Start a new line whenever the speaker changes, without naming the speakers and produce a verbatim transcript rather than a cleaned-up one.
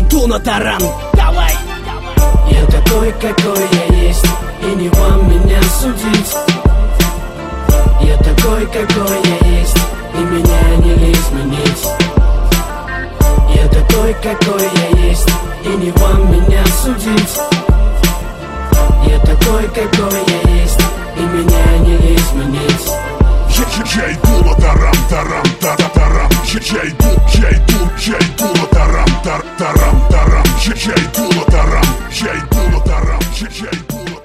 иду на таран. Давай! Я такой, какой я есть, и не вам меня судить. Я такой, какой я есть, и меня не изменить. Я такой, какой я есть, и не вам меня судить. Я такой, какой я есть, и меня не изменить.
Я, я иду на тарам, тарам, тарам, тарам. Я, я иду, я иду, я иду на тарам, тар, тарам, тарам. Я, я иду на тарам, я иду на тарам, я, я иду на